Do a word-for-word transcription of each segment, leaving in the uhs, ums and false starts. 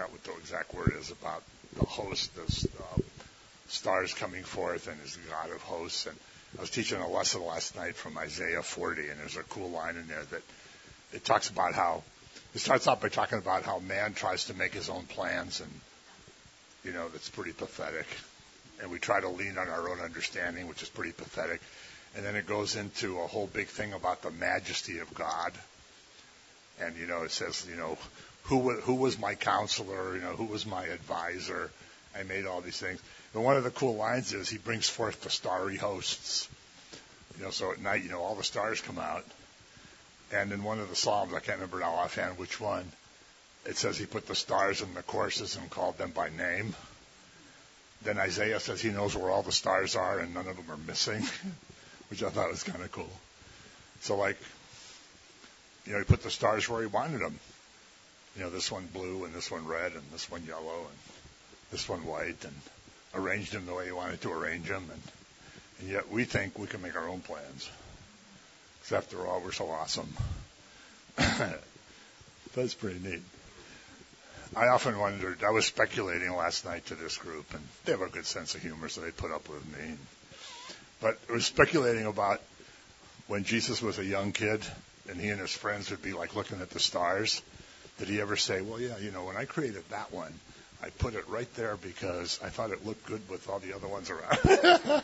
forgot what the exact word is about the host, the uh, stars coming forth, and is the God of hosts. And I was teaching a lesson last night from Isaiah forty, and there's a cool line in there that it talks about how, it starts out by talking about how man tries to make his own plans, and, you know, that's pretty pathetic. And we try to lean on our own understanding, which is pretty pathetic. And then it goes into a whole big thing about the majesty of God. And, you know, it says, you know, who, who was my counselor, you know, who was my advisor? I made all these things. And one of the cool lines is he brings forth the starry hosts. You know, so at night, you know, all the stars come out. And in one of the Psalms, I can't remember now offhand which one, it says he put the stars in the courses and called them by name. Then Isaiah says he knows where all the stars are and none of them are missing, which I thought was kind of cool. So, like, you know, he put the stars where he wanted them. You know, this one blue and this one red and this one yellow and this one white, and arranged them the way he wanted to arrange them. And, and yet we think we can make our own plans. Because after all, we're so awesome. That's pretty neat. I often wondered, I was speculating last night to this group, and they have a good sense of humor, so they put up with me. But I was speculating about when Jesus was a young kid, and he and his friends would be like looking at the stars. Did he ever say, well, yeah, you know, when I created that one, I put it right there because I thought it looked good with all the other ones around.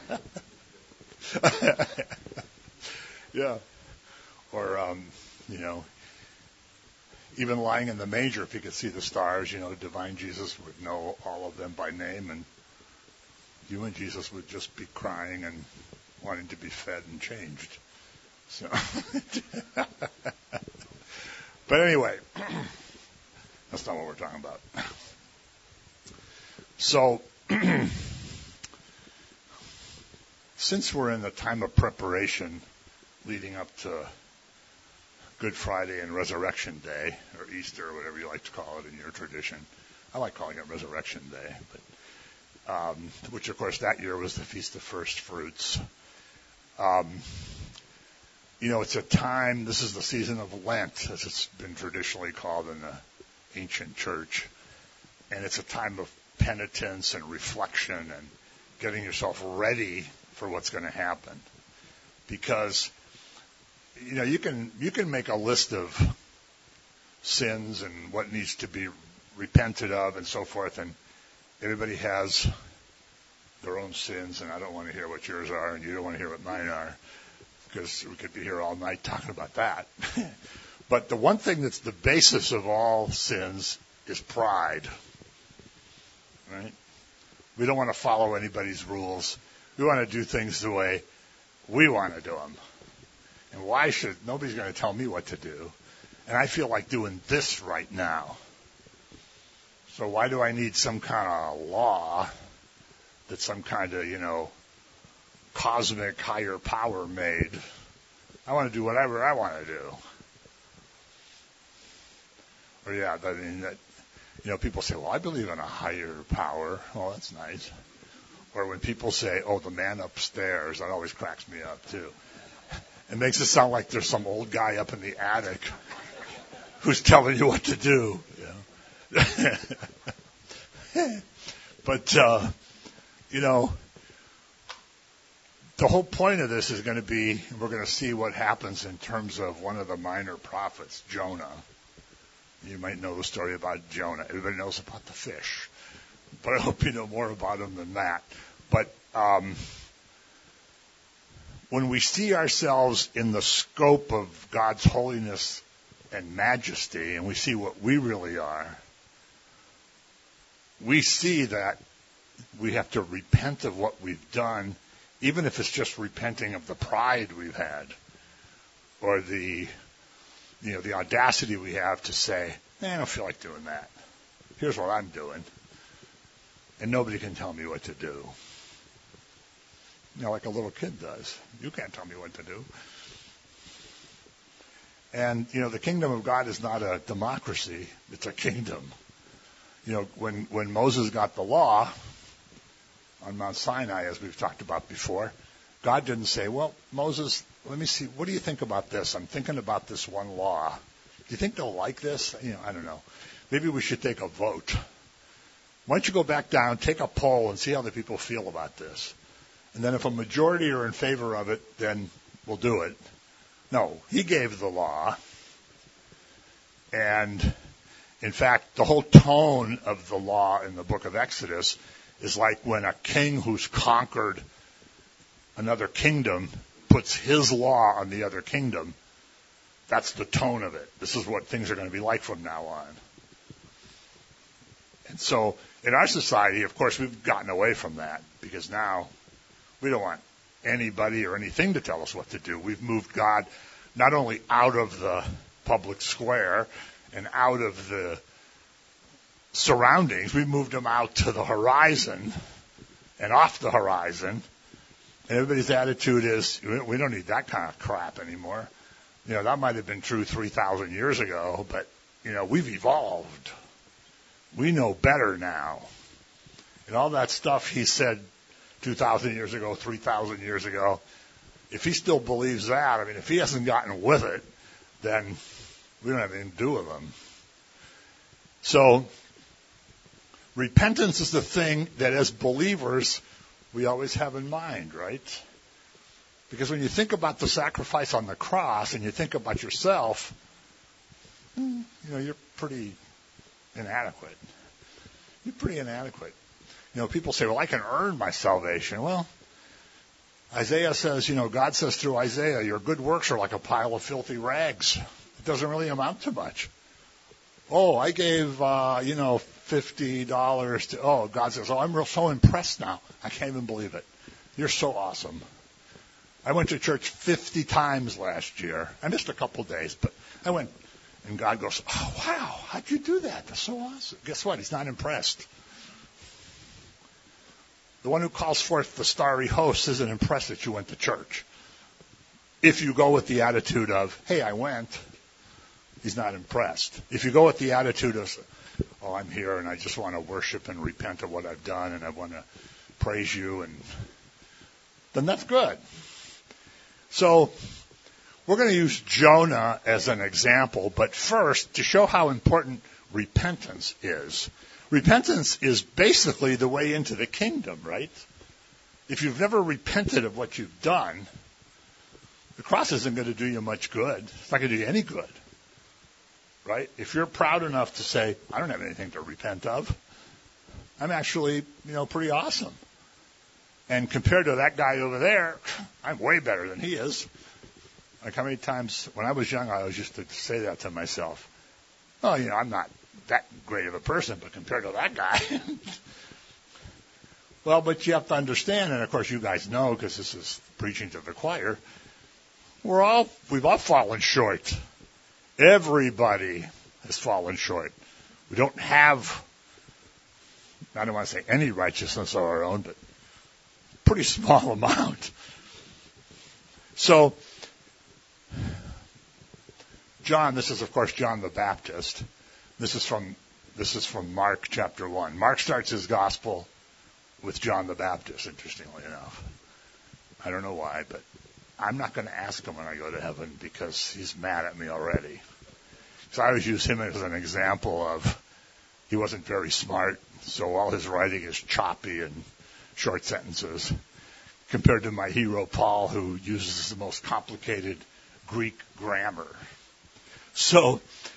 Yeah. Or, um, you know, even lying in the manger, if he could see the stars, you know, divine Jesus would know all of them by name, and you and Jesus would just be crying and wanting to be fed and changed. So, but anyway, that's not what we're talking about. So, since we're in the time of preparation leading up to Good Friday and Resurrection Day, or Easter, or whatever you like to call it in your tradition. I like calling it Resurrection Day, but um, which, of course, that year was the Feast of First Fruits. Um, you know, it's a time, this is the season of Lent, as it's been traditionally called in the ancient church, and it's a time of penitence and reflection and getting yourself ready for what's going to happen. Because you know, you can you can make a list of sins and what needs to be repented of and so forth, and everybody has their own sins, and I don't want to hear what yours are, and you don't want to hear what mine are, because we could be here all night talking about that. But the one thing that's the basis of all sins is pride, right? We don't want to follow anybody's rules. We want to do things the way we want to do them. And why should, nobody's going to tell me what to do. And I feel like doing this right now. So why do I need some kind of law that some kind of, you know, cosmic higher power made? I want to do whatever I want to do. Or yeah, I mean, that, you know, people say, well, I believe in a higher power. Well, that's nice. Or when people say, oh, the man upstairs, that always cracks me up too. It makes it sound like there's some old guy up in the attic who's telling you what to do. You know? But, uh, you know, the whole point of this is going to be, we're going to see what happens in terms of one of the minor prophets, Jonah. You might know the story about Jonah. Everybody knows about the fish. But I hope you know more about him than that. But um, when we see ourselves in the scope of God's holiness and majesty, and we see what we really are, we see that we have to repent of what we've done, even if it's just repenting of the pride we've had, or the, you know, the audacity we have to say, eh, I don't feel like doing that. Here's what I'm doing. And nobody can tell me what to do. You know, like a little kid does. You can't tell me what to do. And, you know, the kingdom of God is not a democracy. It's a kingdom. You know, when, when Moses got the law on Mount Sinai, as we've talked about before, God didn't say, well, Moses, let me see, what do you think about this? I'm thinking about this one law. Do you think they'll like this? You know, I don't know. Maybe we should take a vote. Why don't you go back down, take a poll, and see how the people feel about this? And then if a majority are in favor of it, then we'll do it. No, he gave the law. And, in fact, the whole tone of the law in the book of Exodus is like when a king who's conquered another kingdom puts his law on the other kingdom. That's the tone of it. This is what things are going to be like from now on. And so in our society, of course, we've gotten away from that because now we don't want anybody or anything to tell us what to do. We've moved God not only out of the public square and out of the surroundings, we've moved him out to the horizon and off the horizon. And everybody's attitude is, we don't need that kind of crap anymore. You know, that might have been true three thousand years ago, but, you know, we've evolved. We know better now. And all that stuff he said two thousand years ago, three thousand years ago, if he still believes that, I mean, if he hasn't gotten with it, then we don't have anything to do with him. So, repentance is the thing that as believers we always have in mind, right? Because when you think about the sacrifice on the cross and you think about yourself, you know, you're pretty inadequate. You're pretty inadequate. You know, people say, well, I can earn my salvation. Well, Isaiah says, you know, God says through Isaiah, your good works are like a pile of filthy rags. It doesn't really amount to much. Oh, I gave, uh, you know, fifty dollars to, oh, God says, oh, I'm real, so impressed now. I can't even believe it. You're so awesome. I went to church fifty times last year. I missed a couple days, but I went, and God goes, oh, wow, how'd you do that? That's so awesome. Guess what? He's not impressed. The one who calls forth the starry host isn't impressed that you went to church. If you go with the attitude of, hey, I went, he's not impressed. If you go with the attitude of, oh, I'm here and I just want to worship and repent of what I've done and I want to praise you, and then that's good. So we're going to use Jonah as an example, but first, to show how important repentance is. Repentance is basically the way into the kingdom, right? If you've never repented of what you've done, the cross isn't going to do you much good. It's not going to do you any good, right? If you're proud enough to say, I don't have anything to repent of, I'm actually, you know, pretty awesome. And compared to that guy over there, I'm way better than he is. Like how many times when I was young, I always used to say that to myself. Oh, you know, I'm not that great of a person, but compared to that guy. Well, but you have to understand, and of course you guys know because this is preaching to the choir, we're all, we've all fallen short. Everybody has fallen short. We don't have, I don't want to say any righteousness of our own, but pretty small amount. So, John, this is of course John the Baptist. This is from this is from Mark chapter one. Mark starts his gospel with John the Baptist, interestingly enough. I don't know why, but I'm not going to ask him when I go to heaven because he's mad at me already. So I always use him as an example of he wasn't very smart, so all his writing is choppy and short sentences, compared to my hero Paul, who uses the most complicated Greek grammar. So,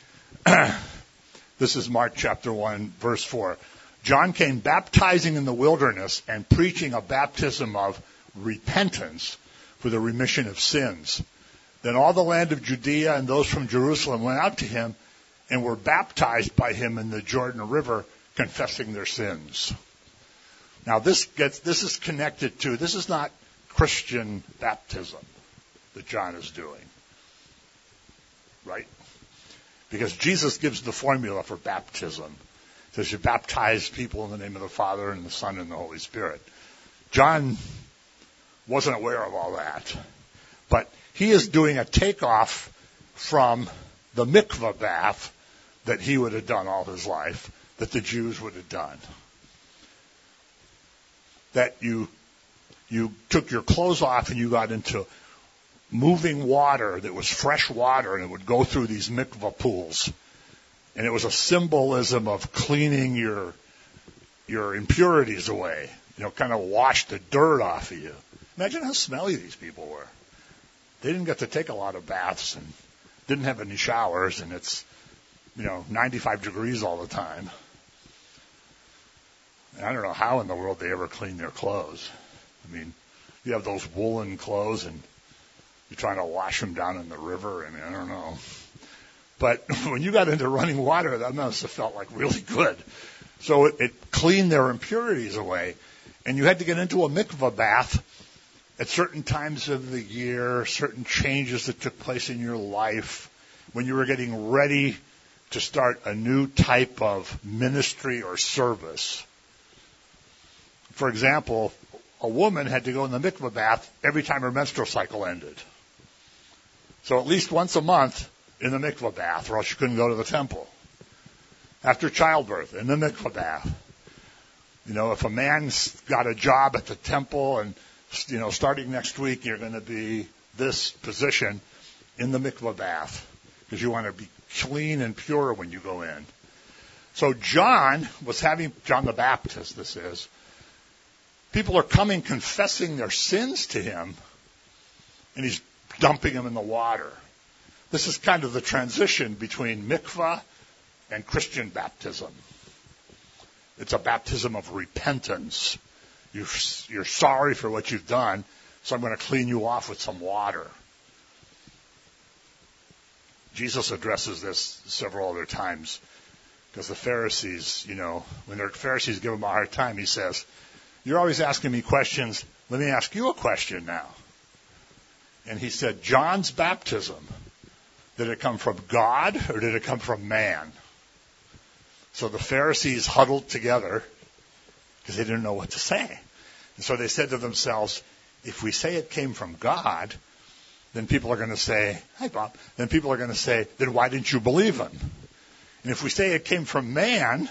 this is Mark chapter one, verse four. John came baptizing in the wilderness and preaching a baptism of repentance for the remission of sins. Then all the land of Judea and those from Jerusalem went out to him and were baptized by him in the Jordan River, confessing their sins. Now this gets, this is connected to, this is not Christian baptism that John is doing. Right? Because Jesus gives the formula for baptism. He says you baptize people in the name of the Father and the Son and the Holy Spirit. John wasn't aware of all that. But he is doing a takeoff from the mikvah bath that he would have done all his life, that the Jews would have done. That you you took your clothes off and you got into moving water that was fresh water, and it would go through these mikvah pools. And it was a symbolism of cleaning your your impurities away, you know, kind of wash the dirt off of you. Imagine how smelly these people were. They didn't get to take a lot of baths and didn't have any showers, and it's, you know, ninety-five degrees all the time. And I don't know how in the world they ever clean their clothes. I mean, you have those woolen clothes and you're trying to wash them down in the river. I mean, I don't know. But when you got into running water, that must have felt like really good. So it, it cleaned their impurities away. And you had to get into a mikvah bath at certain times of the year, certain changes that took place in your life, when you were getting ready to start a new type of ministry or service. For example, a woman had to go in the mikvah bath every time her menstrual cycle ended. So at least once a month in the mikvah bath, or else she couldn't go to the temple. After childbirth, in the mikvah bath. You know, if a man's got a job at the temple and, you know, starting next week you're going to be this position in the mikvah bath because you want to be clean and pure when you go in. So John was having, John the Baptist this is, people are coming confessing their sins to him, and he's dumping them in the water. This is kind of the transition between mikvah and Christian baptism. It's a baptism of repentance. You're, you're sorry for what you've done, so I'm going to clean you off with some water. Jesus addresses this several other times because the Pharisees, you know, when the Pharisees give him a hard time, he says, "You're always asking me questions. Let me ask you a question now." And he said, John's baptism, did it come from God or did it come from man? So the Pharisees huddled together because they didn't know what to say. And so they said to themselves, if we say it came from God, then people are going to say, hi, Bob. Then people are going to say, then why didn't you believe him? And if we say it came from man,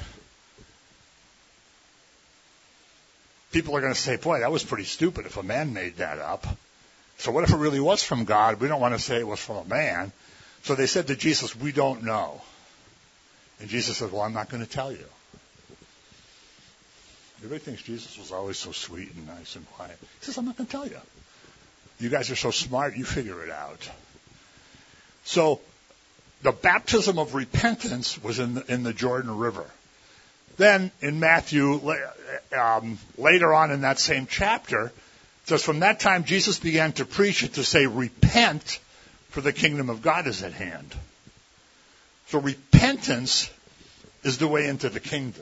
people are going to say, boy, that was pretty stupid if a man made that up. So what if it really was from God? We don't want to say it was from a man. So they said to Jesus, we don't know. And Jesus said, well, I'm not going to tell you. Everybody thinks Jesus was always so sweet and nice and quiet. He says, I'm not going to tell you. You guys are so smart, you figure it out. So the baptism of repentance was in the, in the Jordan River. Then in Matthew, um, later on in that same chapter, it says, from that time Jesus began to preach and to say, repent, for the kingdom of God is at hand. So repentance is the way into the kingdom.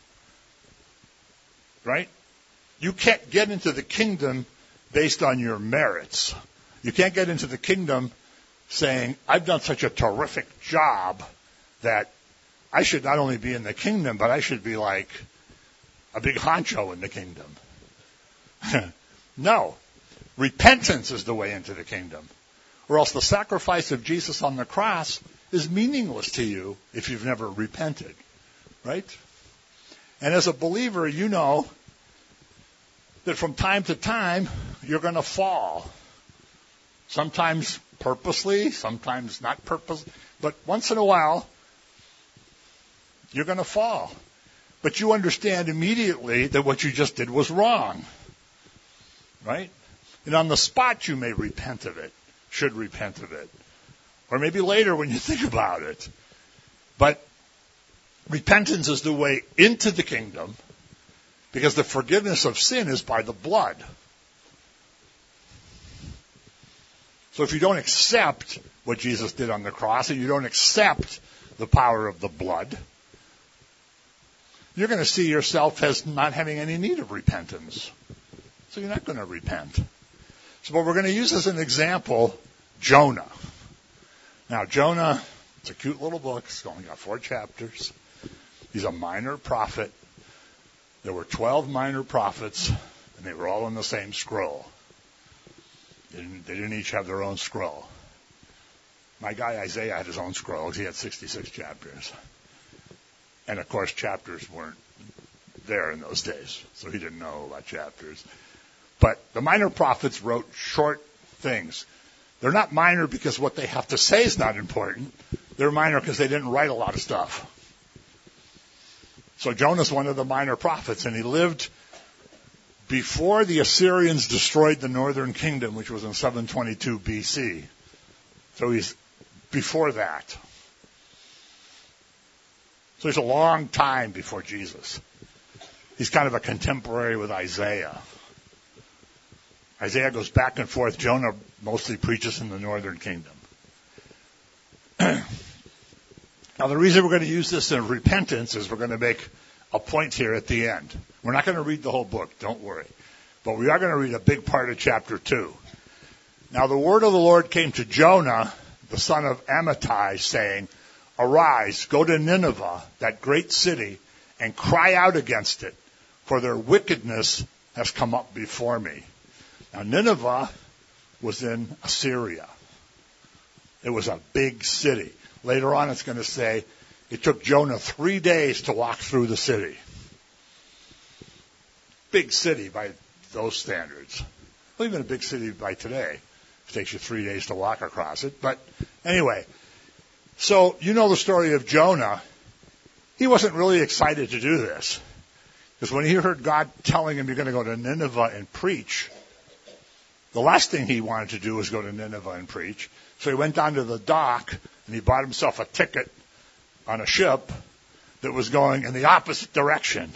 Right? You can't get into the kingdom based on your merits. You can't get into the kingdom saying, I've done such a terrific job that I should not only be in the kingdom, but I should be like a big honcho in the kingdom. No. Repentance is the way into the kingdom. Or else the sacrifice of Jesus on the cross is meaningless to you if you've never repented. Right? And as a believer, you know that from time to time, you're going to fall. Sometimes purposely, sometimes not purposely. But once in a while, you're going to fall. But you understand immediately that what you just did was wrong. Right? And on the spot, you may repent of it, should repent of it. Or maybe later when you think about it. But repentance is the way into the kingdom, because the forgiveness of sin is by the blood. So if you don't accept what Jesus did on the cross, and you don't accept the power of the blood, you're going to see yourself as not having any need of repentance. So you're not going to repent. So what we're going to use as an example, Jonah. Now, Jonah, it's a cute little book. It's only got four chapters. He's a minor prophet. There were twelve minor prophets, and they were all in the same scroll. They didn't, they didn't each have their own scroll. My guy Isaiah had his own scroll. He had sixty-six chapters. And, of course, chapters weren't there in those days, so he didn't know about chapters. But the minor prophets wrote short things. They're not minor because what they have to say is not important. They're minor because they didn't write a lot of stuff. So Jonah's one of the minor prophets, and he lived before the Assyrians destroyed the northern kingdom, which was in seven twenty-two B C. So he's before that. So he's a long time before Jesus. He's kind of a contemporary with Isaiah. Isaiah goes back and forth. Jonah mostly preaches in the northern kingdom. Now, the reason we're going to use this in repentance is we're going to make a point here at the end. We're not going to read the whole book, don't worry. But we are going to read a big part of chapter two. Now, the word of the Lord came to Jonah, the son of Amittai, saying, Arise, go to Nineveh, that great city, and cry out against it, for their wickedness has come up before me. Now, Nineveh was in Assyria. It was a big city. Later on, it's going to say it took Jonah three days to walk through the city. Big city by those standards. Well, even a big city by today. It takes you three days to walk across it. But anyway, so you know the story of Jonah. He wasn't really excited to do this. Because when he heard God telling him you're going to go to Nineveh and preach, the last thing he wanted to do was go to Nineveh and preach. So he went down to the dock and he bought himself a ticket on a ship that was going in the opposite direction.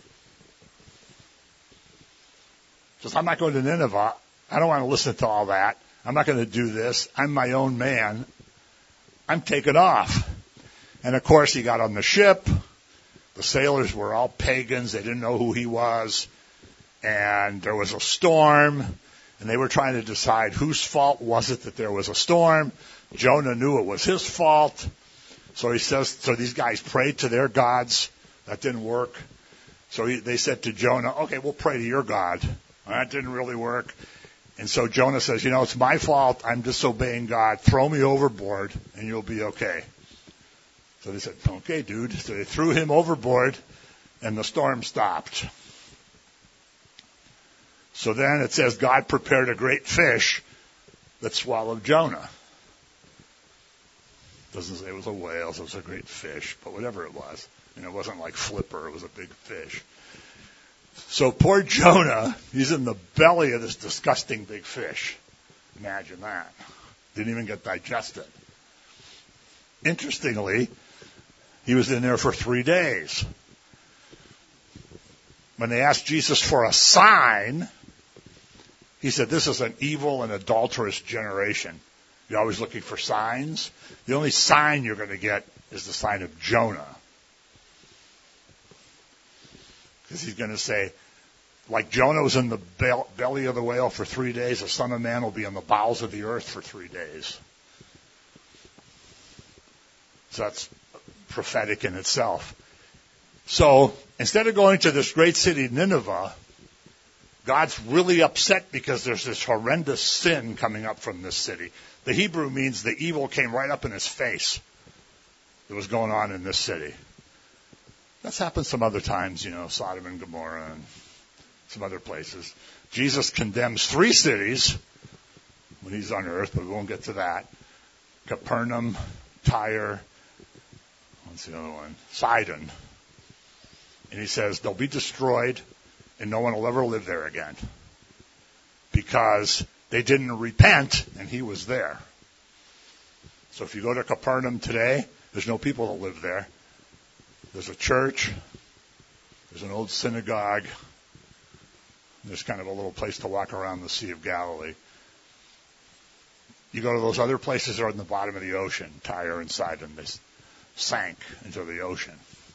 He says, I'm not going to Nineveh. I don't want to listen to all that. I'm not going to do this. I'm my own man. I'm taking off. And of course he got on the ship. The sailors were all pagans. They didn't know who he was. And there was a storm. And they were trying to decide whose fault was it that there was a storm. Jonah knew it was his fault. So he says, so these guys prayed to their gods. That didn't work. So he, they said to Jonah, okay, we'll pray to your God. Well, that didn't really work. And so Jonah says, you know, it's my fault. I'm disobeying God. Throw me overboard and you'll be okay. So they said, okay, dude. So they threw him overboard and the storm stopped. So then it says God prepared a great fish that swallowed Jonah. Doesn't say it was a whale, so it was a great fish, but whatever it was. And it wasn't like Flipper, it was a big fish. So poor Jonah, he's in the belly of this disgusting big fish. Imagine that. Didn't even get digested. Interestingly, he was in there for three days. When they asked Jesus for a sign, he said, this is an evil and adulterous generation. You're always looking for signs. The only sign you're going to get is the sign of Jonah. Because he's going to say, like Jonah was in the belly of the whale for three days, the Son of Man will be in the bowels of the earth for three days. So that's prophetic in itself. So instead of going to this great city, Nineveh, God's really upset because there's this horrendous sin coming up from this city. The Hebrew means the evil came right up in his face that was going on in this city. That's happened some other times, you know, Sodom and Gomorrah and some other places. Jesus condemns three cities when he's on earth, but we won't get to that. Capernaum, Tyre, what's the other one? Sidon. And he says they'll be destroyed and no one will ever live there again because they didn't repent and he was there. So if you go to Capernaum today, there's no people that live there. There's a church. There's an old synagogue. There's kind of a little place to walk around the Sea of Galilee. You go to those other places that are in the bottom of the ocean, Tyre and Sidon, they sank into the ocean.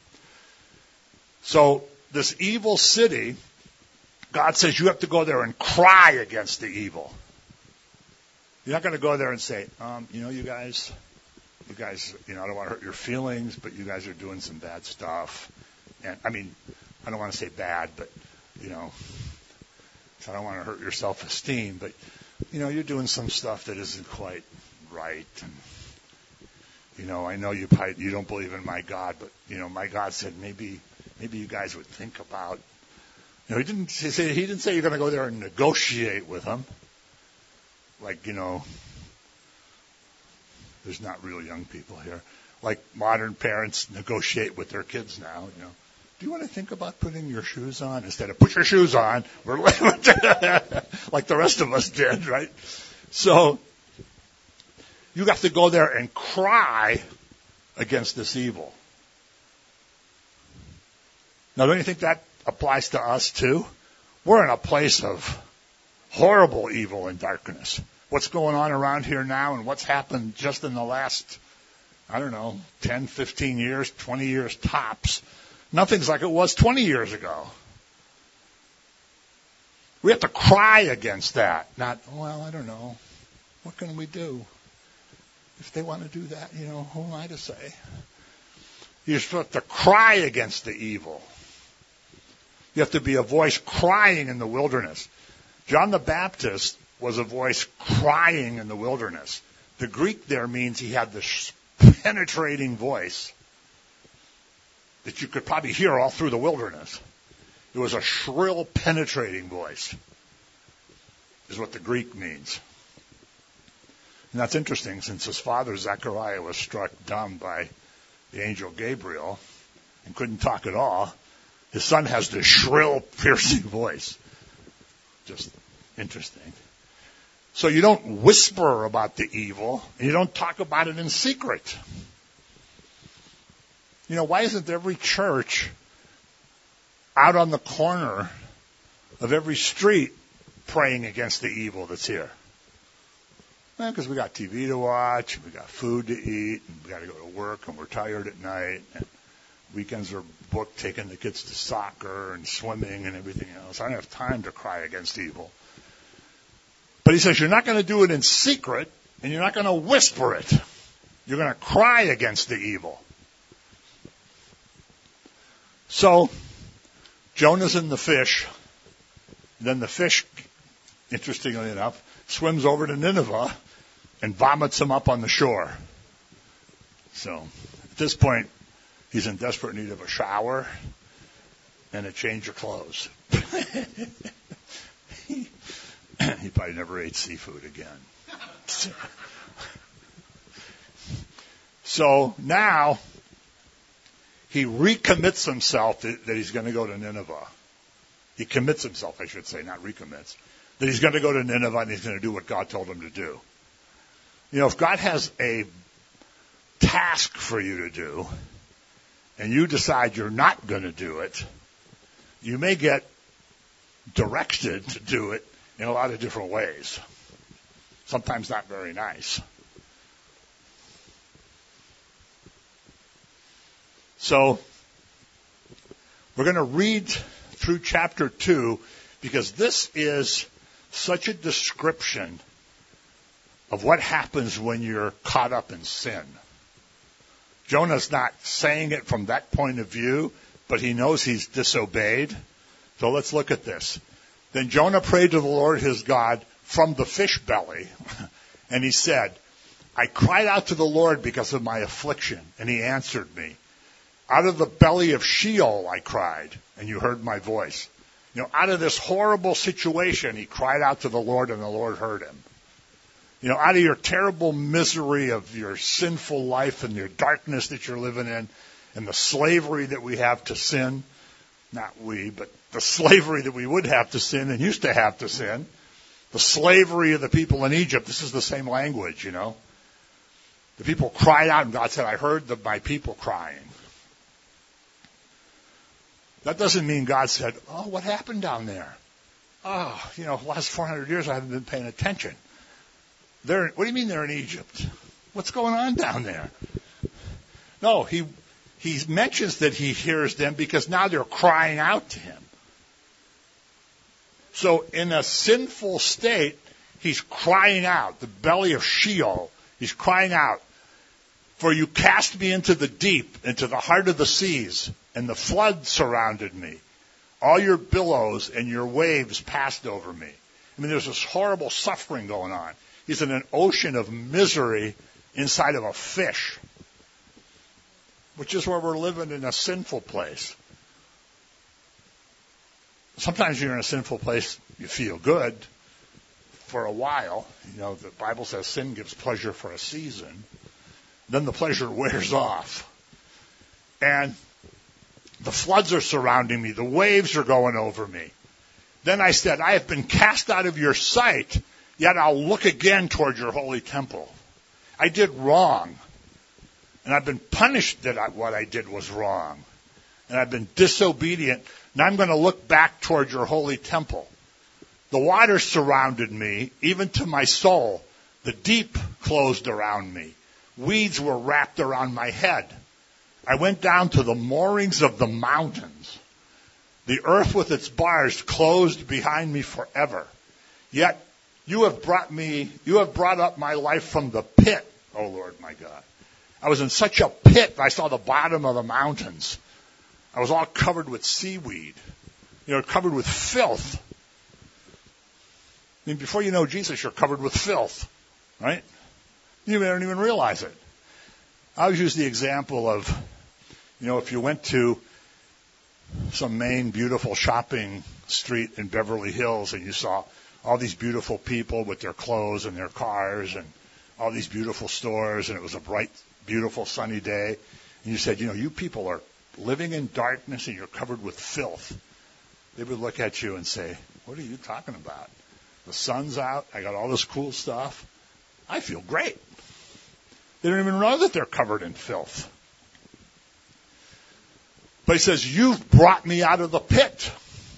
So this evil city, God says you have to go there and cry against the evil. You're not going to go there and say, um, you know, you guys, you guys, you know, I don't want to hurt your feelings, but you guys are doing some bad stuff. And I mean, I don't want to say bad, but, you know, I don't want to hurt your self-esteem, but, you know, you're doing some stuff that isn't quite right. And, you know, I know you probably, you don't believe in my God, but, you know, my God said maybe, maybe you guys would think about, you know, he didn't say, he didn't say you're going to go there and negotiate with him. Like, you know, there's not real young people here. Like modern parents negotiate with their kids now, you know. do you want to think about putting your shoes on instead of put your shoes on? We're like the rest of us did, right? So you have to go there and cry against this evil. Now, don't you think that applies to us too? We're in a place of horrible evil and darkness. What's going on around here now and what's happened just in the last, I don't know, ten, fifteen years, twenty years tops. Nothing's like it was twenty years ago. We have to cry against that. Not, well, I don't know. What can we do? If they want to do that, you know, who am I to say? You're supposed to cry against the evil. You have to be a voice crying in the wilderness. John the Baptist was a voice crying in the wilderness. The Greek there means he had this penetrating voice that you could probably hear all through the wilderness. It was a shrill, penetrating voice, is what the Greek means. And that's interesting, since his father, Zechariah, was struck dumb by the angel Gabriel and couldn't talk at all. His son has this shrill, piercing voice. Just interesting. So you don't whisper about the evil, and you don't talk about it in secret. You know, why isn't every church out on the corner of every street praying against the evil that's here? Well, because we got T V to watch, we got food to eat, and we got to go to work, and we're tired at night, and weekends are booked taking the kids to soccer and swimming and everything else. I don't have time to cry against evil. But he says you're not going to do it in secret, and you're not going to whisper it. You're going to cry against the evil. So Jonah's in the fish. Then the fish, interestingly enough, swims over to Nineveh and vomits him up on the shore. So at this point, he's in desperate need of a shower and a change of clothes. he, he probably never ate seafood again. So now he recommits himself that, that he's going to go to Nineveh. He commits himself, I should say, not recommits. That he's going to go to Nineveh and he's going to do what God told him to do. You know, if God has a task for you to do, and you decide you're not going to do it, you may get directed to do it in a lot of different ways. Sometimes not very nice. So, we're going to read through chapter two, because this is such a description of what happens when you're caught up in sin. Jonah's not saying it from that point of view, but he knows he's disobeyed. So let's look at this. Then Jonah prayed to the Lord his God from the fish belly, and he said, I cried out to the Lord because of my affliction, and he answered me. Out of the belly of Sheol I cried, and you heard my voice. You know, out of this horrible situation, he cried out to the Lord, and the Lord heard him. You know, out of your terrible misery of your sinful life and your darkness that you're living in, and the slavery that we have to sin, not we, but the slavery that we would have to sin and used to have to sin, the slavery of the people in Egypt, this is the same language, you know. The people cried out, and God said, I heard the, my people crying. That doesn't mean God said, oh, what happened down there? Oh, you know, the last four hundred years I haven't been paying attention. They're, what do you mean they're in Egypt? What's going on down there? No, he he mentions that he hears them because now they're crying out to him. So in a sinful state, he's crying out, the belly of Sheol. He's crying out, for you cast me into the deep, into the heart of the seas, and the flood surrounded me. All your billows and your waves passed over me. I mean, there's this horrible suffering going on. He's in an ocean of misery inside of a fish, which is where we're living, in a sinful place. Sometimes you're in a sinful place, you feel good for a while. You know, the Bible says sin gives pleasure for a season. Then the pleasure wears off. And The floods are surrounding me. The waves are going over me. Then I said, I have been cast out of your sight, yet I'll look again toward your holy temple. I did wrong, and I've been punished that I, what I did was wrong, and I've been disobedient, and I'm going to look back toward your holy temple. The waters surrounded me, even to my soul. The deep closed around me. Weeds were wrapped around my head. I went down to the moorings of the mountains. The earth with its bars closed behind me forever. Yet you have brought me, you have brought up my life from the pit, O Lord my God. I was in such a pit, I saw the bottom of the mountains. I was all covered with seaweed, you know, covered with filth. I mean, before you know Jesus, you're covered with filth, right? You don't even realize it. I always use the example of, you know, if you went to some main beautiful shopping street in Beverly Hills and you saw all these beautiful people with their clothes and their cars and all these beautiful stores, and it was a bright, beautiful, sunny day, and you said, you know, you people are living in darkness and you're covered with filth. They would look at you and say, what are you talking about? The sun's out. I got all this cool stuff. I feel great. They don't even know that they're covered in filth. But he says, you've brought me out of the pit.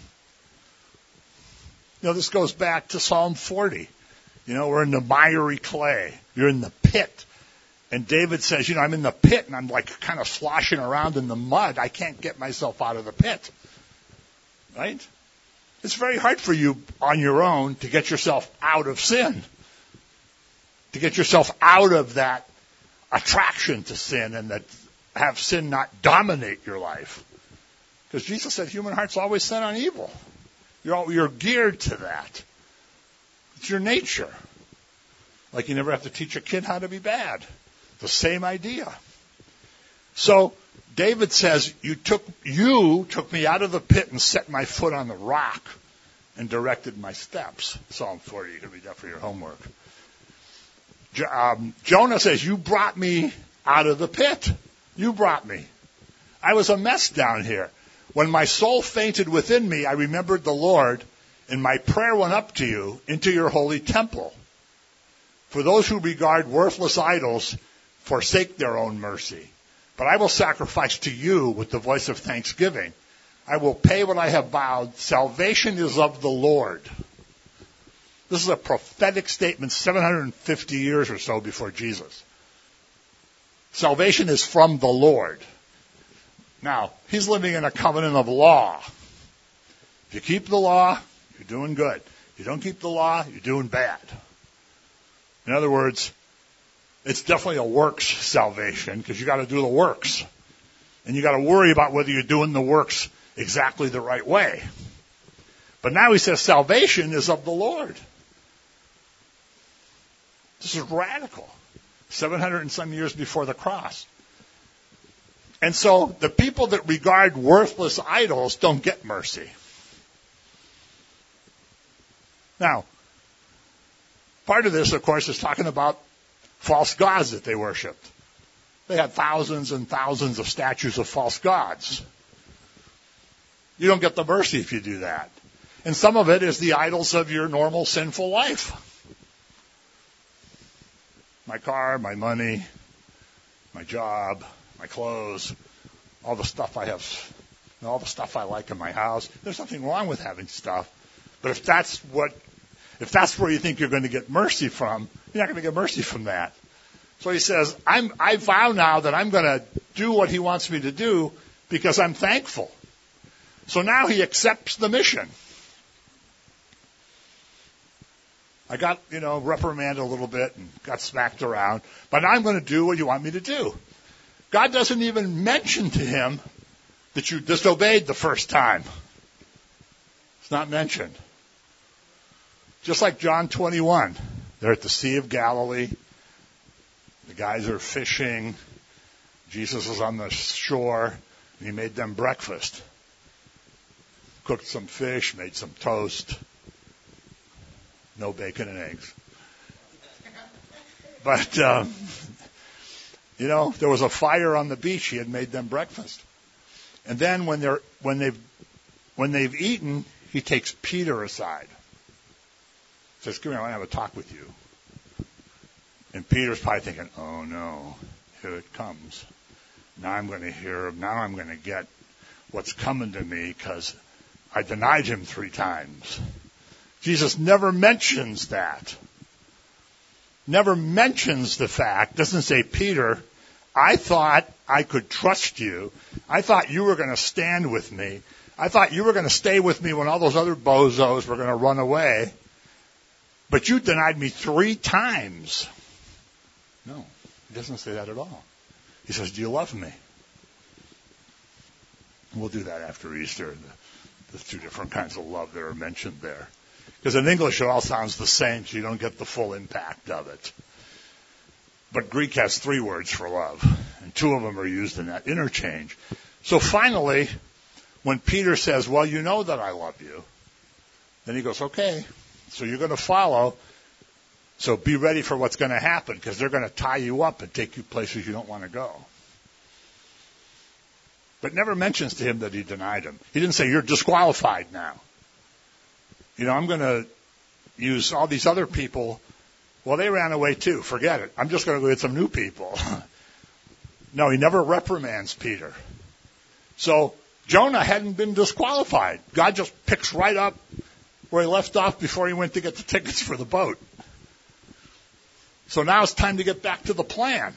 You know, this goes back to Psalm forty. You know, we're in the miry clay. You're in the pit. And David says, you know, I'm in the pit and I'm like kind of sloshing around in the mud. I can't get myself out of the pit. Right? It's very hard for you on your own to get yourself out of sin. To get yourself out of that attraction to sin and that have sin not dominate your life. Because Jesus said human hearts always set on evil. You're, all, you're geared to that. It's your nature. Like you never have to teach a kid how to be bad. The same idea. So David says, you took, you took me out of the pit and set my foot on the rock and directed my steps. Psalm forty, you can read that for your homework. Um, Jonah says, you brought me out of the pit. You brought me. I was a mess down here. When my soul fainted within me, I remembered the Lord, and my prayer went up to you into your holy temple. For those who regard worthless idols, forsake their own mercy. But I will sacrifice to you with the voice of thanksgiving. I will pay what I have vowed. Salvation is of the Lord. This is a prophetic statement seven hundred fifty years or so before Jesus. Salvation is from the Lord. Now, he's living in a covenant of law. If you keep the law, you're doing good. If you don't keep the law, you're doing bad. In other words, it's definitely a works salvation because you got to do the works. And you got to worry about whether you're doing the works exactly the right way. But now he says salvation is of the Lord. This is radical. seven hundred and some years before the cross. And so the people that regard worthless idols don't get mercy. Now, part of this, of course, is talking about false gods that they worshipped. They had thousands and thousands of statues of false gods. You don't get the mercy if you do that. And some of it is the idols of your normal sinful life. My car, my money, my job, my clothes, all the stuff I have, all the stuff I like in my house. There's nothing wrong with having stuff. But if that's what, if that's where you think you're going to get mercy from, you're not going to get mercy from that. So he says, I'm, I vow now that I'm going to do what he wants me to do because I'm thankful. So now he accepts the mission. I got, you know, reprimanded a little bit and got smacked around, but I'm going to do what you want me to do. God doesn't even mention to him that you disobeyed the first time. It's not mentioned. Just like John twenty-one. They're at the Sea of Galilee. The guys are fishing. Jesus is on the shore, and he made them breakfast. Cooked some fish, made some toast. No bacon and eggs. But, um, you know, there was a fire on the beach. He had made them breakfast. And then when they're when they've when they've eaten, he takes Peter aside. Says, "Come here, I want to have a talk with you." And Peter's probably thinking, "Oh no, here it comes. Now I'm going to hear. Now I'm going to get what's coming to me because I denied him three times." Jesus never mentions that. Never mentions the fact. Doesn't say, "Peter, I thought I could trust you. I thought you were going to stand with me. I thought you were going to stay with me when all those other bozos were going to run away. But you denied me three times." No, he doesn't say that at all. He says, "Do you love me?" We'll do that after Easter, the, the two different kinds of love that are mentioned there. Because in English it all sounds the same, so you don't get the full impact of it. But Greek has three words for love, and two of them are used in that interchange. So finally, when Peter says, "Well, you know that I love you," then he goes, "Okay, so you're going to follow, so be ready for what's going to happen, because they're going to tie you up and take you places you don't want to go." But never mentions to him that he denied him. He didn't say, "You're disqualified now. You know, I'm going to use all these other people. Well, they ran away too. Forget it. I'm just going to go get some new people." No, he never reprimands Peter. So Jonah hadn't been disqualified. God just picks right up where he left off before he went to get the tickets for the boat. So now it's time to get back to the plan.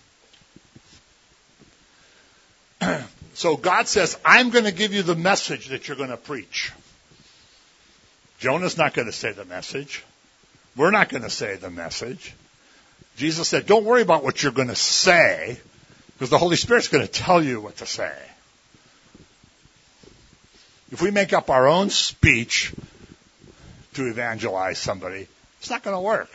So God says, "I'm going to give you the message that you're going to preach." Jonah's not going to say the message. We're not going to say the message. Jesus said, "Don't worry about what you're going to say, because the Holy Spirit's going to tell you what to say." If we make up our own speech to evangelize somebody, it's not going to work.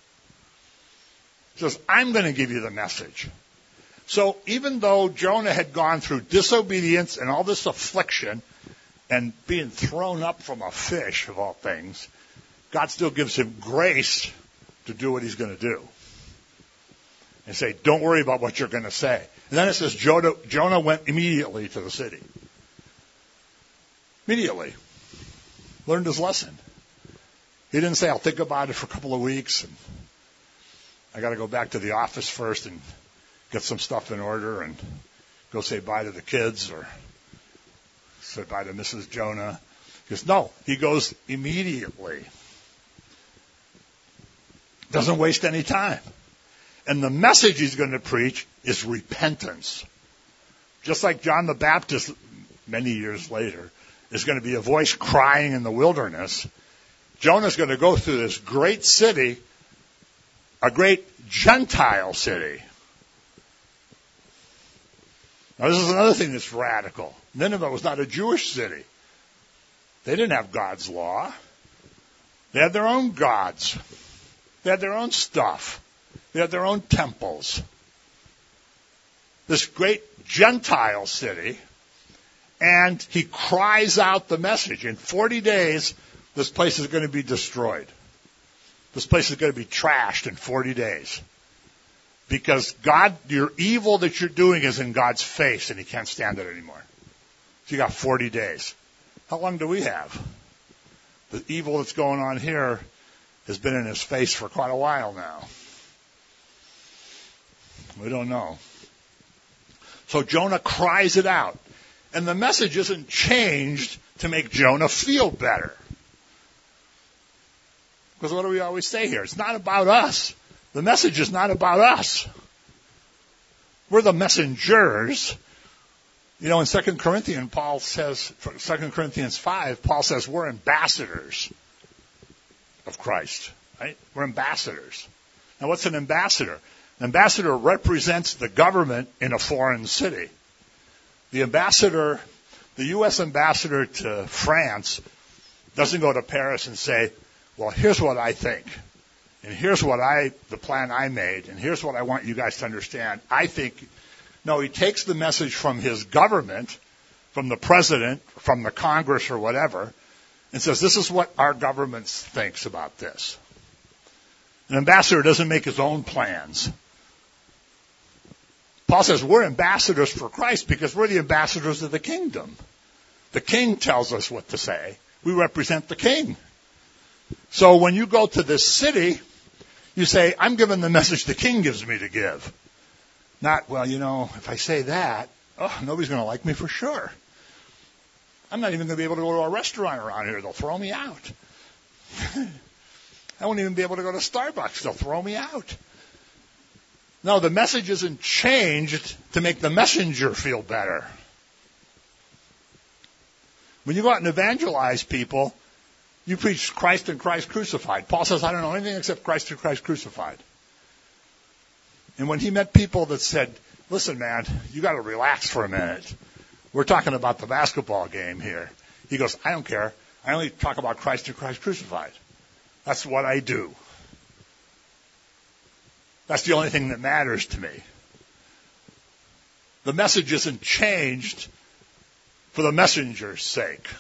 He says, "I'm going to give you the message." So even though Jonah had gone through disobedience and all this affliction and being thrown up from a fish, of all things, God still gives him grace to do what he's going to do. And say, "Don't worry about what you're going to say." And then it says Jonah, Jonah went immediately to the city. Immediately. Learned his lesson. He didn't say, "I'll think about it for a couple of weeks, and I got to go back to the office first and get some stuff in order and go say bye to the kids or say bye to Missus Jonah." He goes, no, he goes immediately. Doesn't waste any time. And the message he's going to preach is repentance. Just like John the Baptist, many years later, is going to be a voice crying in the wilderness, Jonah's going to go through this great city, a great Gentile city. Now, this is another thing that's radical. Nineveh was not a Jewish city. They didn't have God's law. They had their own gods. They had their own stuff. They had their own temples. This great Gentile city, and he cries out the message. In forty days, this place is going to be destroyed. This place is going to be trashed in forty days. Because God, your evil that you're doing is in God's face, and he can't stand it anymore. So you got forty days. How long do we have? The evil that's going on here has been in his face for quite a while now. We don't know. So Jonah cries it out. And the message isn't changed to make Jonah feel better. Because what do we always say here? It's not about us. The message is not about us. We're the messengers. You know, in Second Corinthians, Paul says, Second Corinthians five, Paul says we're ambassadors of Christ, right? We're ambassadors. Now, what's an ambassador? An ambassador represents the government in a foreign city. The ambassador, the U S ambassador to France doesn't go to Paris and say, "Well, here's what I think. And here's what I, the plan I made, and here's what I want you guys to understand. I think," no, he takes the message from his government, from the president, from the Congress or whatever, and says, "This is what our government thinks about this." An ambassador doesn't make his own plans. Paul says we're ambassadors for Christ because we're the ambassadors of the kingdom. The king tells us what to say. We represent the king. So when you go to this city, you say, I'm giving the message the king gives me to give. Not, well, you know, if I say that, oh, nobody's going to like me for sure. I'm not even going to be able to go to a restaurant around here. They'll throw me out. I won't even be able to go to Starbucks. They'll throw me out. No, the message isn't changed to make the messenger feel better. When you go out and evangelize people, you preach Christ and Christ crucified. Paul says, I don't know anything except Christ and Christ crucified. And when he met people that said, listen, man, you got to relax for a minute. We're talking about the basketball game here. He goes, I don't care. I only talk about Christ and Christ crucified. That's what I do. That's the only thing that matters to me. The message isn't changed for the messenger's sake.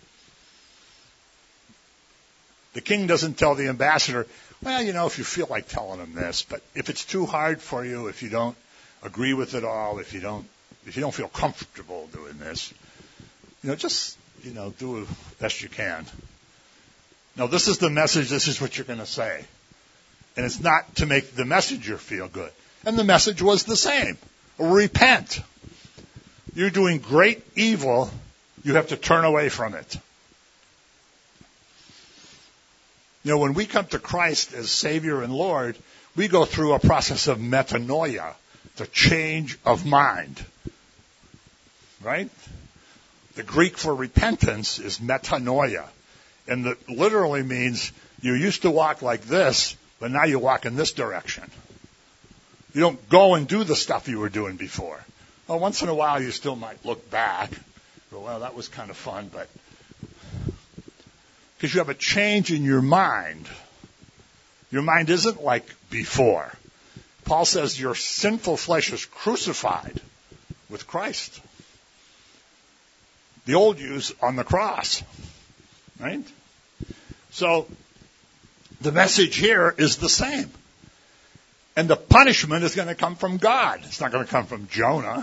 The king doesn't tell the ambassador, well, you know, if you feel like telling him this, but if it's too hard for you, if you don't agree with it all, if you don't, if you don't feel comfortable doing this, you know, just, you know, do the best you can. No, this is the message. This is what you're going to say. And it's not to make the messenger feel good. And the message was the same. Repent. You're doing great evil. You have to turn away from it. You know, when we come to Christ as Savior and Lord, we go through a process of metanoia, the change of mind. Right? The Greek for repentance is metanoia. And that literally means you used to walk like this, but now you walk in this direction. You don't go and do the stuff you were doing before. Well, once in a while you still might look back. Go, well, that was kind of fun, but because you have a change in your mind. Your mind isn't like before. Paul says your sinful flesh is crucified with Christ. The old you's on the cross. Right? So, the message here is the same. And the punishment is going to come from God. It's not going to come from Jonah.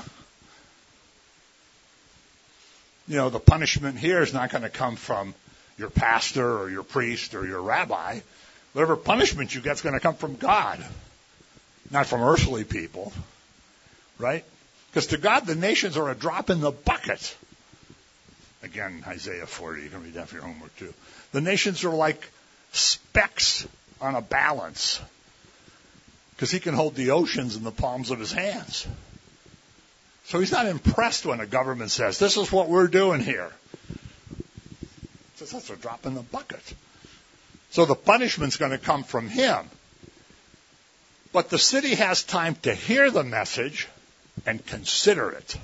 You know, the punishment here is not going to come from your pastor or your priest or your rabbi. Whatever punishment you get is going to come from God, not from earthly people. Right? Because to God, the nations are a drop in the bucket. Again, Isaiah forty, you can read that for your homework too. The nations are like specks on a balance. Because he can hold the oceans in the palms of his hands. So he's not impressed when a government says, this is what we're doing here. He says, that's a drop in the bucket. So the punishment's going to come from him. But the city has time to hear the message and consider it.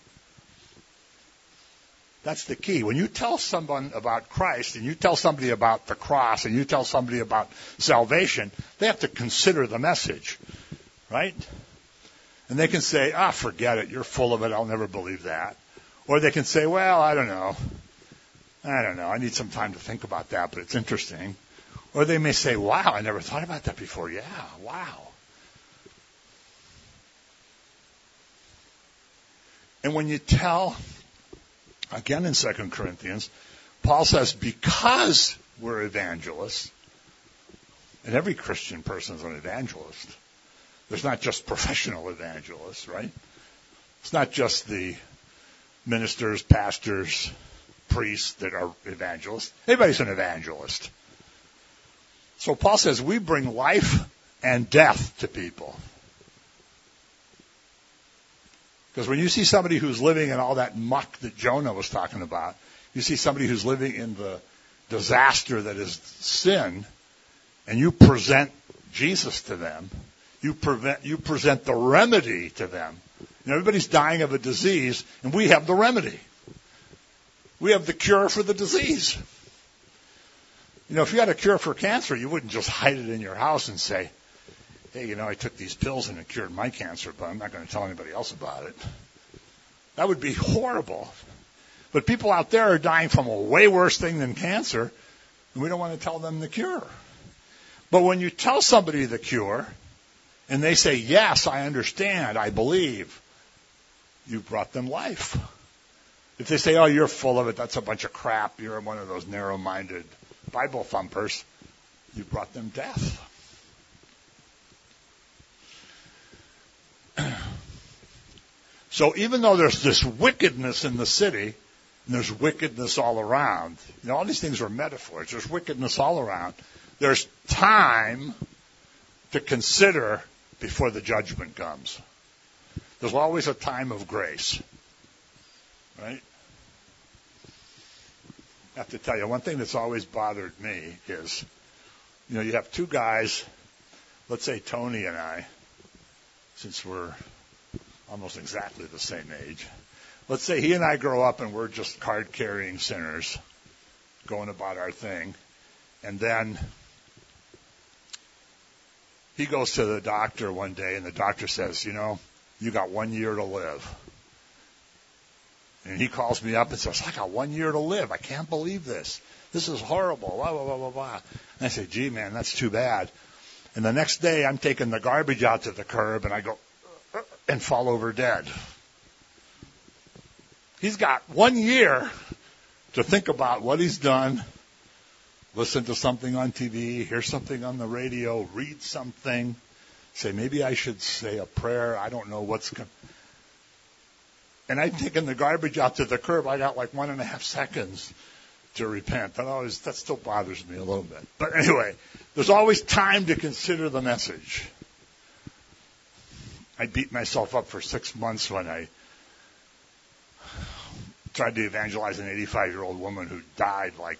That's the key. When you tell someone about Christ and you tell somebody about the cross and you tell somebody about salvation, they have to consider the message, right? And they can say, ah, forget it. You're full of it. I'll never believe that. Or they can say, well, I don't know. I don't know. I need some time to think about that, but it's interesting. Or they may say, wow, I never thought about that before. Yeah, wow. And when you tell... Again, in Second Corinthians, Paul says, because we're evangelists, and every Christian person is an evangelist. There's not just professional evangelists, right? It's not just the ministers, pastors, priests that are evangelists. Everybody's an evangelist. So Paul says, we bring life and death to people. Because when you see somebody who's living in all that muck that Jonah was talking about, you see somebody who's living in the disaster that is sin, and you present Jesus to them, you, prevent, you present the remedy to them. You know, everybody's dying of a disease, and we have the remedy. We have the cure for the disease. You know, if you had a cure for cancer, you wouldn't just hide it in your house and say, hey, you know, I took these pills and it cured my cancer, but I'm not going to tell anybody else about it. That would be horrible. But people out there are dying from a way worse thing than cancer, and we don't want to tell them the cure. But when you tell somebody the cure, and they say, yes, I understand, I believe, you've brought them life. If they say, oh, you're full of it, that's a bunch of crap, you're one of those narrow-minded Bible thumpers, you've brought them death. So even though there's this wickedness in the city, and there's wickedness all around, you know, all these things are metaphors, there's wickedness all around, there's time to consider before the judgment comes. There's always a time of grace, right? I have to tell you, one thing that's always bothered me is, you know, you have two guys, let's say Tony and I, since we're almost exactly the same age. Let's say he and I grow up and we're just card-carrying sinners going about our thing. And then he goes to the doctor one day and the doctor says, you know, you got one year to live. And he calls me up and says, I got one year to live. I can't believe this. This is horrible. Blah, blah, blah, blah, blah. And I say, gee, man, that's too bad. And the next day I'm taking the garbage out to the curb and I go, and fall over dead. He's got one year to think about what he's done, listen to something on T V, hear something on the radio, read something, say, maybe I should say a prayer. I don't know what's going to... And I'm taking the garbage out to the curb. I got like one and a half seconds to repent. That always, that still bothers me a little bit. But anyway, there's always time to consider the message. I beat myself up for six months when I tried to evangelize an eighty-five-year-old woman who died like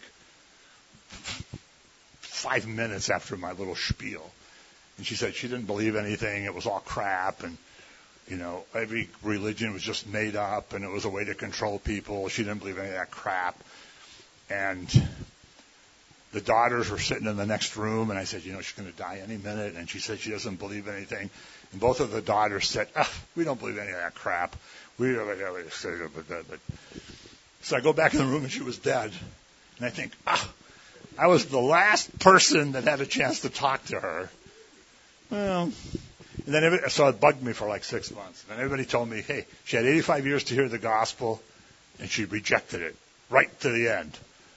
five minutes after my little spiel. And she said she didn't believe anything. It was all crap. And, you know, every religion was just made up and it was a way to control people. She didn't believe any of that crap. And the daughters were sitting in the next room, and I said, you know, she's going to die any minute. And she said she doesn't believe anything. And both of the daughters said, ah, we don't believe any of that crap. We don't but So I go back in the room, and she was dead. And I think, ah, I was the last person that had a chance to talk to her. Well, and then every, so it bugged me for like six months. And then everybody told me, hey, she had eighty-five years to hear the gospel, and she rejected it right to the end.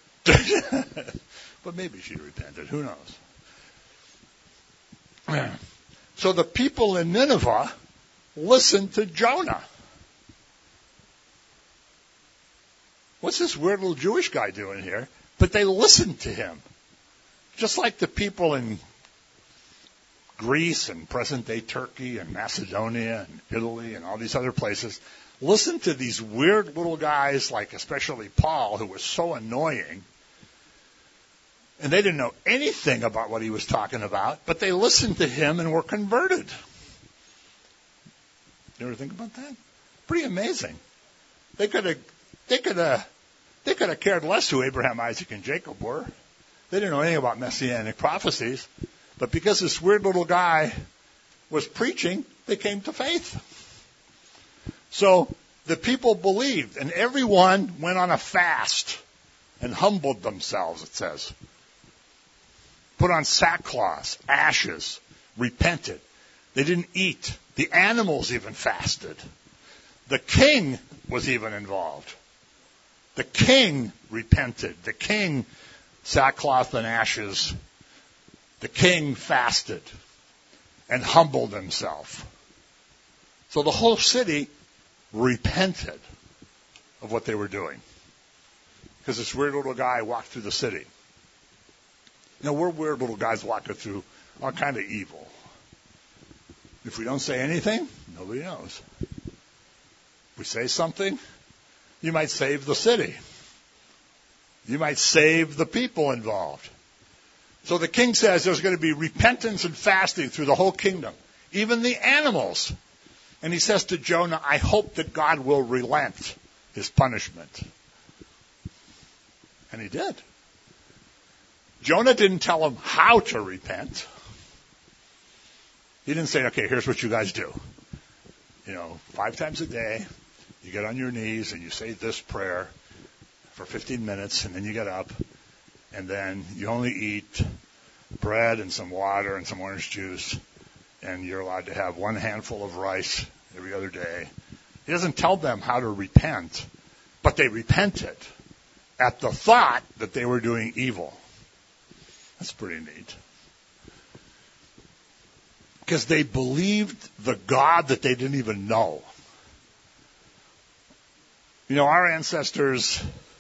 But maybe she repented. Who knows? So the people in Nineveh listened to Jonah. What's this weird little Jewish guy doing here? But they listened to him. Just like the people in Greece and present-day Turkey and Macedonia and Italy and all these other places. Listen to these weird little guys, like especially Paul, who was so annoying. And they didn't know anything about what he was talking about, but they listened to him and were converted. You ever think about that? Pretty amazing. They could have, they could have, they could have cared less who Abraham, Isaac, and Jacob were. They didn't know anything about messianic prophecies, but because this weird little guy was preaching, they came to faith. So the people believed, and everyone went on a fast and humbled themselves, it says. Put on sackcloth, ashes, repented. They didn't eat. The animals even fasted. The king was even involved. The king repented. The king, sackcloth and ashes. The king fasted and humbled himself. So the whole city repented of what they were doing. Because this weird little guy walked through the city. You know, we're weird little guys walking through all kind of evil. If we don't say anything, nobody knows. If we say something, you might save the city. You might save the people involved. So the king says there's going to be repentance and fasting through the whole kingdom, even the animals. And he says to Jonah, I hope that God will relent his punishment. And he did. Jonah didn't tell them how to repent. He didn't say, okay, here's what you guys do. You know, five times a day, you get on your knees and you say this prayer for fifteen minutes, and then you get up, and then you only eat bread and some water and some orange juice, and you're allowed to have one handful of rice every other day. He doesn't tell them how to repent, but they repented at the thought that they were doing evil. That's pretty neat. Because they believed the God that they didn't even know. You know, our ancestors,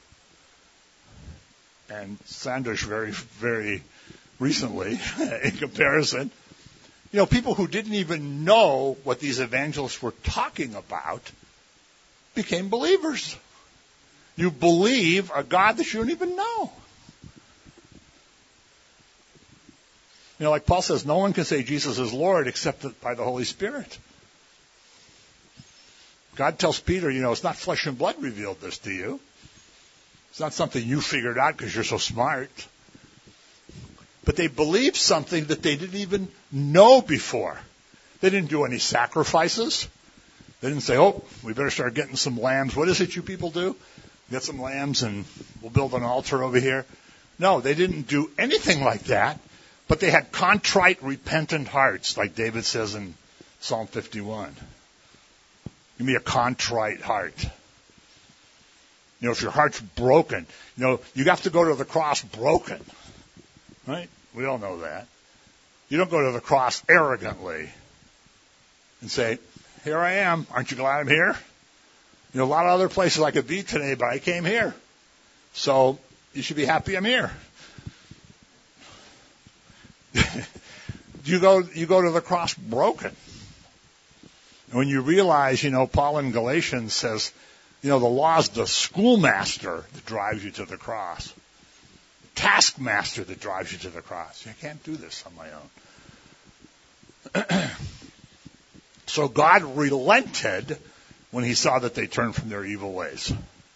and Sandosh very, very recently, in comparison, you know, people who didn't even know what these evangelists were talking about became believers. You believe a God that you don't even know. You know, like Paul says, no one can say Jesus is Lord except by the Holy Spirit. God tells Peter, you know, it's not flesh and blood revealed this to you. It's not something you figured out because you're so smart. But they believed something that they didn't even know before. They didn't do any sacrifices. They didn't say, oh, we better start getting some lambs. What is it you people do? Get some lambs and we'll build an altar over here. No, they didn't do anything like that. But they had contrite, repentant hearts, like David says in Psalm fifty-one. Give me a contrite heart. You know, if your heart's broken, you know, you have to go to the cross broken. Right? We all know that. You don't go to the cross arrogantly and say, here I am. Aren't you glad I'm here? You know, a lot of other places I could be today, but I came here. So you should be happy I'm here. you go you go to the cross broken. And when you realize, you know, Paul in Galatians says, you know, the law is the schoolmaster that drives you to the cross. The taskmaster that drives you to the cross. I can't do this on my own. So God relented when he saw that they turned from their evil ways.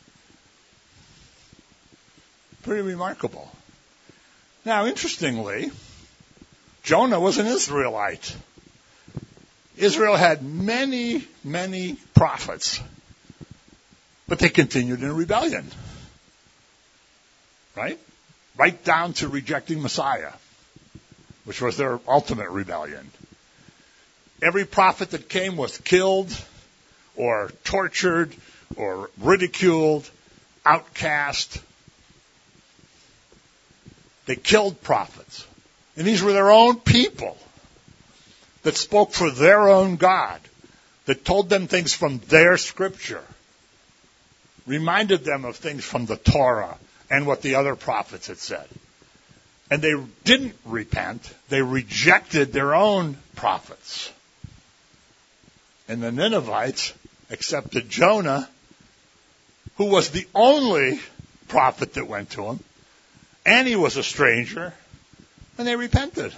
Pretty remarkable. Now, interestingly, Jonah was an Israelite. Israel had many, many prophets, but they continued in rebellion. Right? Right down to rejecting Messiah, which was their ultimate rebellion. Every prophet that came was killed or tortured or ridiculed, outcast. They killed prophets. And these were their own people that spoke for their own God, that told them things from their scripture, reminded them of things from the Torah and what the other prophets had said. And they didn't repent. They rejected their own prophets. And the Ninevites accepted Jonah, who was the only prophet that went to him, and he was a stranger, and they repented.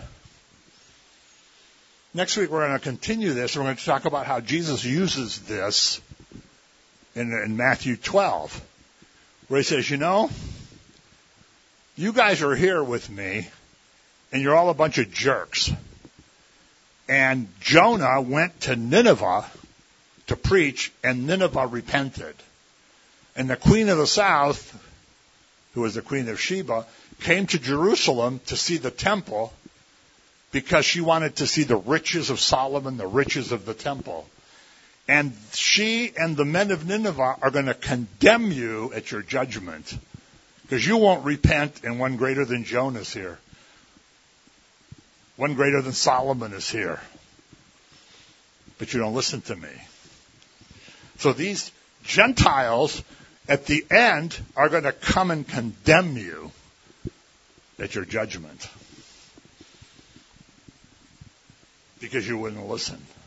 Next week we're going to continue this. We're going to talk about how Jesus uses this in, in Matthew twelve, where he says, you know, you guys are here with me, and you're all a bunch of jerks. And Jonah went to Nineveh to preach, and Nineveh repented. And the queen of the south, who was the queen of Sheba, came to Jerusalem to see the temple because she wanted to see the riches of Solomon, the riches of the temple. And she and the men of Nineveh are going to condemn you at your judgment because you won't repent, and one greater than Jonah is here. One greater than Solomon is here. But you don't listen to me. So these Gentiles at the end are going to come and condemn you at your judgment because you wouldn't listen.